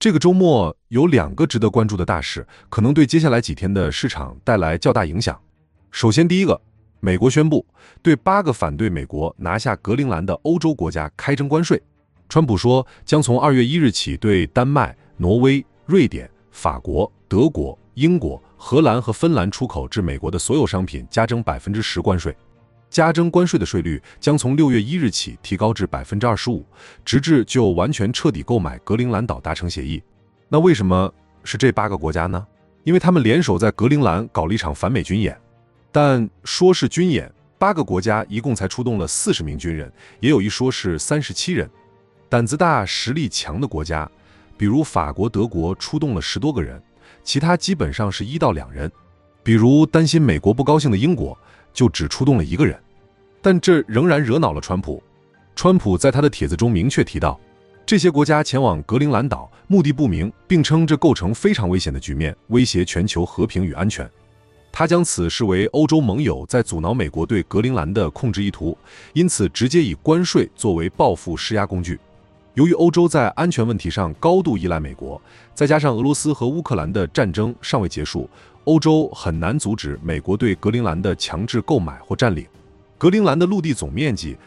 这个周末有2个值得关注的大事，可能对接下来几天的市场带来较大影响。首先，第一个，美国宣布对8个反对美国拿下格陵兰的欧洲国家开征关税。川普说，将从2月1日起对丹麦、挪威、瑞典、法国、德国、英国、荷兰和芬兰出口至美国的所有商品加征 10% 关税。加征关税的税率将从6月1日起提高至 25%， 直至就完全彻底购买格陵兰岛达成协议。那为什么是这8个国家呢？因为他们联手在格陵兰搞了一场反美军演。但说是军演，8个国家一共才出动了40名军人，也有一说是37人。胆子大、实力强的国家，比如法国、德国出动了10多个人，其他基本上是1到2人。比如担心美国不高兴的英国，就只出动了1个人。但这仍然惹恼了川普。川普在他的帖子中明确提到，这些国家前往格陵兰岛目的不明，并称这构成非常危险的局面，威胁全球和平与安全。他将此视为欧洲盟友在阻挠美国对格陵兰的控制意图，因此直接以关税作为报复施压工具。由于欧洲在安全问题上高度依赖美国，再加上俄罗斯和乌克兰的战争尚未结束，欧洲很难阻止美国对格陵兰的强制购买或占领。格陵兰的陆地总面积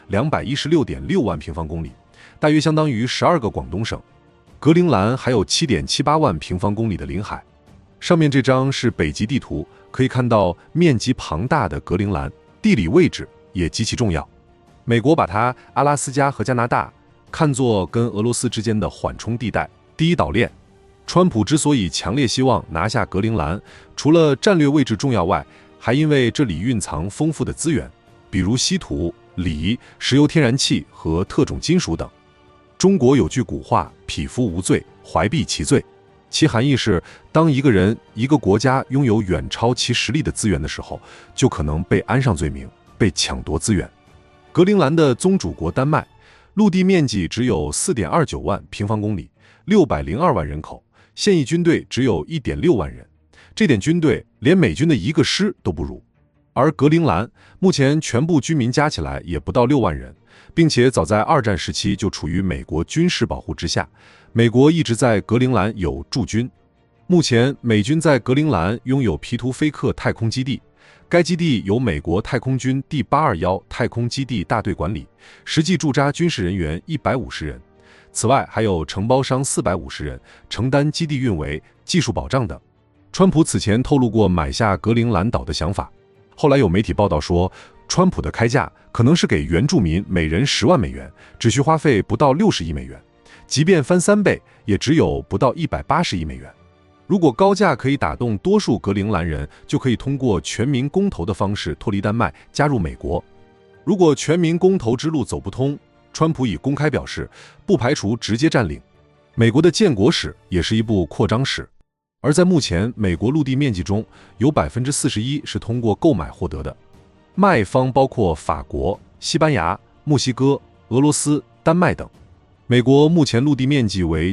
216.6 万平方公里，大约相当于12个广东省。格陵兰还有 7.78 万平方公里的领海。上面这张是北极地图，可以看到面积庞大的格陵兰，地理位置也极其重要。美国把它阿拉斯加和加拿大看作跟俄罗斯之间的缓冲地带、第一岛链。川普之所以强烈希望拿下格陵兰，除了战略位置重要外，还因为这里蕴藏丰富的资源，比如稀土、锂、石油天然气和特种金属等。中国有句古话，匹夫无罪，怀璧其罪，其含义是，当一个人、一个国家拥有远超其实力的资源的时候，就可能被安上罪名，被抢夺资源。格陵兰的宗主国丹麦，陆地面积只有 4.29 万平方公里，602万人口，现役军队只有 1.6 万人，这点军队连美军的1个师都不如。而格陵兰目前全部居民加起来也不到6万人，并且早在2战时期就处于美国军事保护之下，美国一直在格陵兰有驻军。目前美军在格陵兰拥有皮图菲克太空基地，该基地由美国太空军第821太空基地大队管理，实际驻扎军事人员150人，此外还有承包商450人，承担基地运维、技术保障等。川普此前透露过买下格陵兰岛的想法，后来有媒体报道说，川普的开价可能是给原住民每人10万美元，只需花费不到60亿美元，即便翻3倍，也只有不到180亿美元。如果高价可以打动多数格陵兰人，就可以通过全民公投的方式脱离丹麦，加入美国。如果全民公投之路走不通，川普已公开表示，不排除直接占领。美国的建国史也是一部扩张史。而在目前美国陆地面积中，有 41% 是通过购买获得的，卖方包括法国、西班牙、墨西哥、俄罗斯、丹麦等。美国目前陆地面积为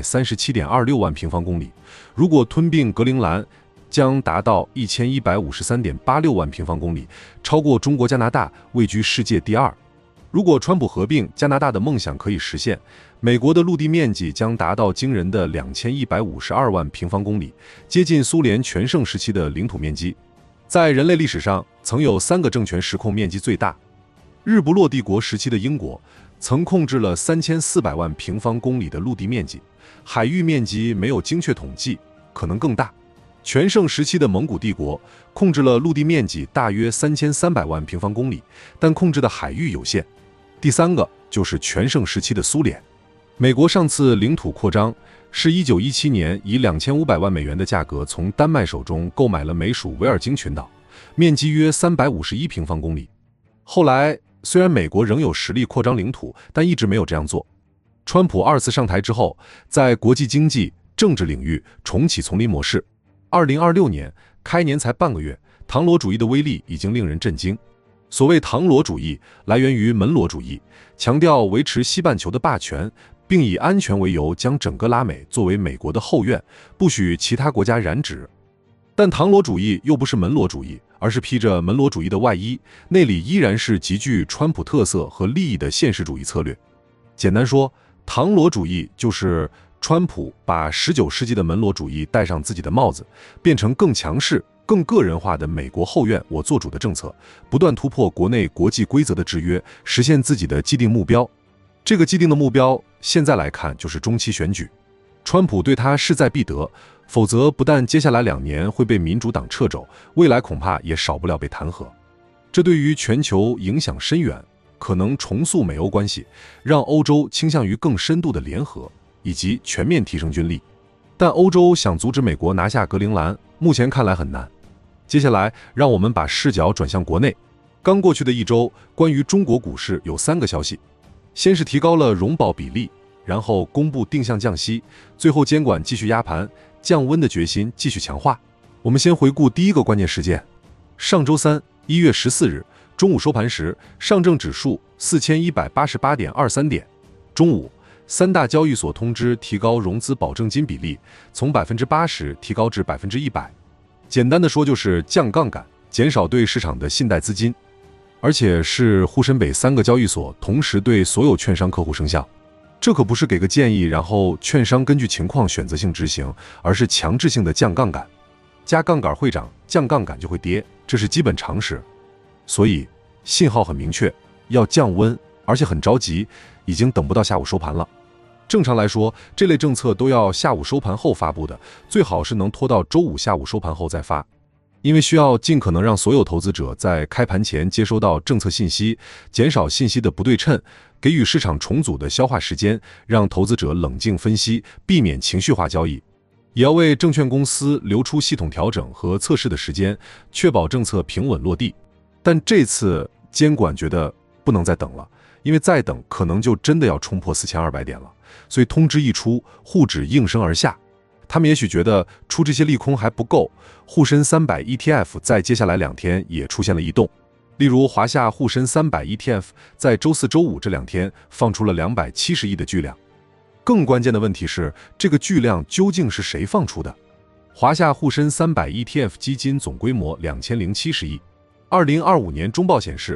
937.26 万平方公里，如果吞并格陵兰，将达到 1153.86 万平方公里，超过中国加拿大，位居世界第2。如果川普合并，加拿大的梦想可以实现，美国的陆地面积将达到惊人的 2152 万平方公里，接近苏联全盛时期的领土面积。在人类历史上，曾有3个政权实控面积最大。日不落帝国时期的英国曾控制了3400万平方公里的陆地面积，海域面积没有精确统计，可能更大。全盛时期的蒙古帝国控制了陆地面积大约3300万平方公里，但控制的海域有限。第3个就是全盛时期的苏联。美国上次领土扩张是1917年以2500万美元的价格从丹麦手中购买了美属维尔京群岛，面积约351平方公里。后来虽然美国仍有实力扩张领土，但一直没有这样做。川普2次上台之后，在国际经济、政治领域重启丛林模式。2026年开年才半个月，唐罗主义的威力已经令人震惊。所谓唐罗主义来源于门罗主义，强调维持西半球的霸权，并以安全为由将整个拉美作为美国的后院，不许其他国家染指。但唐罗主义又不是门罗主义，而是披着门罗主义的外衣，内里依然是极具川普特色和利益的现实主义策略。简单说，唐罗主义就是川普把19世纪的门罗主义戴上自己的帽子，变成更强势、更个人化的美国后院我做主的政策，不断突破国内国际规则的制约，实现自己的既定目标。这个既定的目标，现在来看就是中期选举。川普对他势在必得，否则不但接下来2年会被民主党掣肘，未来恐怕也少不了被弹劾。这对于全球影响深远，可能重塑美欧关系，让欧洲倾向于更深度的联合，以及全面提升军力。但欧洲想阻止美国拿下格陵兰，目前看来很难。接下来，让我们把视角转向国内。刚过去的1周，关于中国股市有3个消息：先是提高了融保比例，然后公布定向降息，最后监管继续压盘，降温的决心继续强化。我们先回顾第一个关键事件：上周三，1月14日中午收盘时，上证指数4188.23点。中午，3大交易所通知提高融资保证金比例，从80%提高至100%。简单的说，就是降杠杆，减少对市场的信贷资金。而且是沪深北3个交易所同时对所有券商客户生效。这可不是给个建议，然后券商根据情况选择性执行，而是强制性的降杠杆。加杠杆会涨，降杠杆就会跌，这是基本常识。所以信号很明确，要降温，而且很着急，已经等不到下午收盘了。正常来说，这类政策都要下午收盘后发布的，最好是能拖到周五下午收盘后再发，因为需要尽可能让所有投资者在开盘前接收到政策信息，减少信息的不对称，给予市场重组的消化时间，让投资者冷静分析，避免情绪化交易，也要为证券公司留出系统调整和测试的时间，确保政策平稳落地。但这次监管觉得不能再等了，因为再等可能就真的要冲破4200点了，所以通知一出，沪指应声而下。他们也许觉得出这些利空还不够，沪深300 ETF 在接下来2天也出现了异动。例如华夏沪深300 ETF 在周4、周5这2天放出了270亿的巨量。更关键的问题是，这个巨量究竟是谁放出的？华夏沪深300 ETF 基金总规模2070亿。2025年中报显示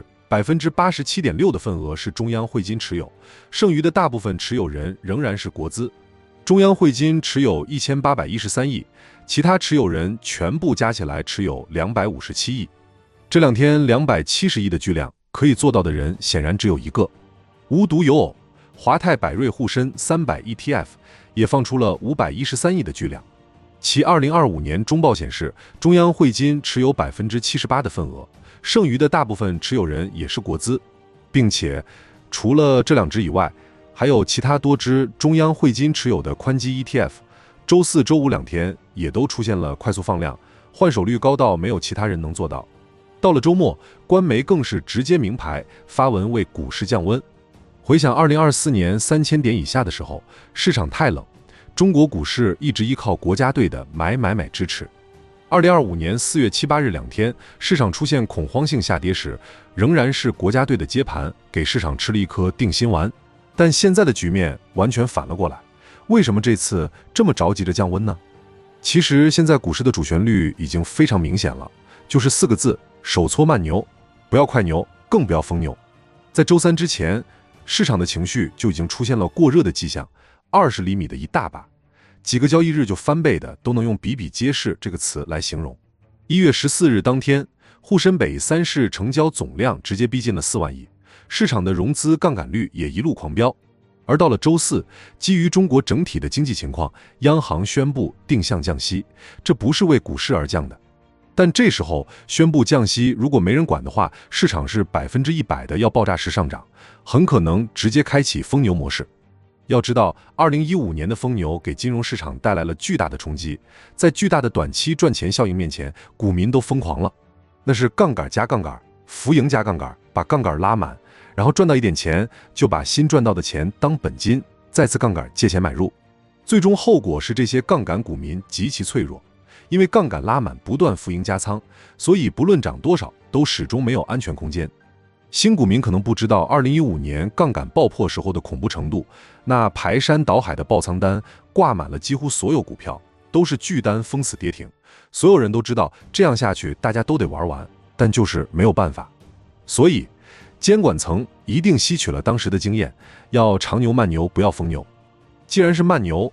，87.6%的份额是中央汇金持有，剩余的大部分持有人仍然是国资。中央汇金持有1813亿，其他持有人全部加起来持有257亿。这2天270亿的巨量，可以做到的人显然只有一个。无独有偶，华泰柏瑞沪深300 ETF 也放出了513亿的巨量。其2025年中报显示，中央汇金持有78%的份额，剩余的大部分持有人也是国资，并且除了这2只以外，还有其他多只中央汇金持有的宽基 ETF， 周4、周52天也都出现了快速放量，换手率高到没有其他人能做到。到了周末，官媒更是直接明牌发文为股市降温。回想2024年3000点以下的时候，市场太冷，中国股市一直依靠国家队的买支持。2025年4月7、8日2天，市场出现恐慌性下跌时，仍然是国家队的接盘，给市场吃了一颗定心丸。但现在的局面完全反了过来，为什么这次这么着急着降温呢？其实现在股市的主旋律已经非常明显了，就是4个字：手搓慢牛，不要快牛，更不要疯牛。在周3之前，市场的情绪就已经出现了过热的迹象，20厘米的一大把，几个交易日就翻倍的都能用比比皆是这个词来形容。1月14日当天，沪深北3市成交总量直接逼近了4万亿，市场的融资杠杆率也一路狂飙。而到了周4，基于中国整体的经济情况，央行宣布定向降息，这不是为股市而降的。但这时候宣布降息，如果没人管的话，市场是100%的要爆炸式上涨，很可能直接开启疯牛模式。要知道，2015年的疯牛给金融市场带来了巨大的冲击，在巨大的短期赚钱效应面前，股民都疯狂了。那是杠杆加杠杆，浮盈加杠杆，把杠杆拉满，然后赚到一点钱，就把新赚到的钱当本金，再次杠杆借钱买入。最终后果是这些杠杆股民极其脆弱，因为杠杆拉满不断浮盈加仓，所以不论涨多少都始终没有安全空间。新股民可能不知道2015年杠杆爆破时候的恐怖程度，那排山倒海的爆仓单挂满了几乎所有股票，都是巨单封死跌停。所有人都知道这样下去大家都得玩完，但就是没有办法。所以监管层一定吸取了当时的经验，要长牛慢牛，不要疯牛。既然是慢牛，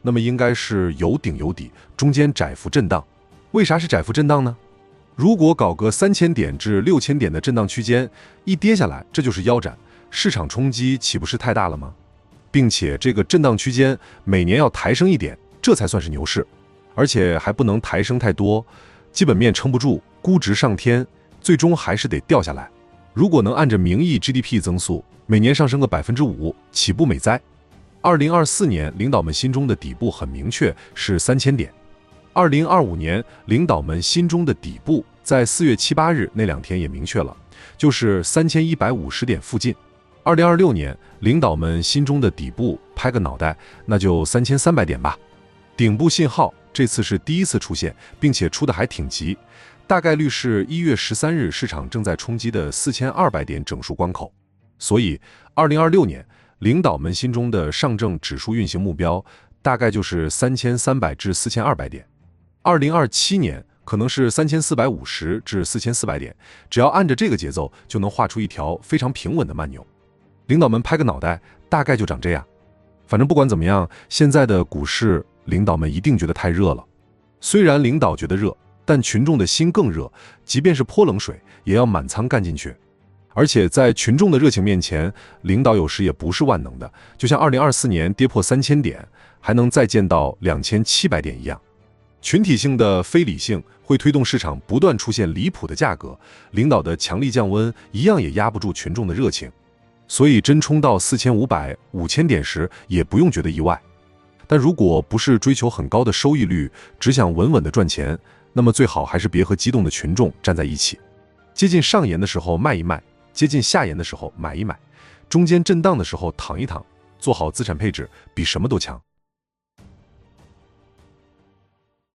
那么应该是有顶有底，中间窄幅震荡。为啥是窄幅震荡呢？如果搞个3000点至6000点的震荡区间，一跌下来，这就是腰斩，市场冲击岂不是太大了吗？并且这个震荡区间每年要抬升一点，这才算是牛市，而且还不能抬升太多，基本面撑不住，估值上天，最终还是得掉下来。如果能按着名义 GDP 增速，每年上升个5%，岂不美哉？2024年领导们心中的底部很明确，是3000点。2025年领导们心中的底部在4月7、8日那2天也明确了，就是3150点附近。2026年领导们心中的底部拍个脑袋，那就3300点吧。顶部信号这次是第一次出现，并且出的还挺急，大概率是1月13日市场正在冲击的4200点整数关口。所以2026年领导们心中的上证指数运行目标大概就是3300至4200点。2027年可能是3450至4400点，只要按着这个节奏，就能画出一条非常平稳的慢牛。领导们拍个脑袋，大概就长这样。反正不管怎么样，现在的股市，领导们一定觉得太热了。虽然领导觉得热，但群众的心更热，即便是泼冷水，也要满仓干进去。而且在群众的热情面前，领导有时也不是万能的，就像2024年跌破3000点，还能再见到2700点一样。群体性的非理性会推动市场不断出现离谱的价格，领导的强力降温一样也压不住群众的热情，所以真冲到4500、5000点时也不用觉得意外。但如果不是追求很高的收益率，只想稳稳的赚钱，那么最好还是别和激动的群众站在一起。接近上沿的时候卖一卖，接近下沿的时候买一买，中间震荡的时候躺一躺，做好资产配置比什么都强。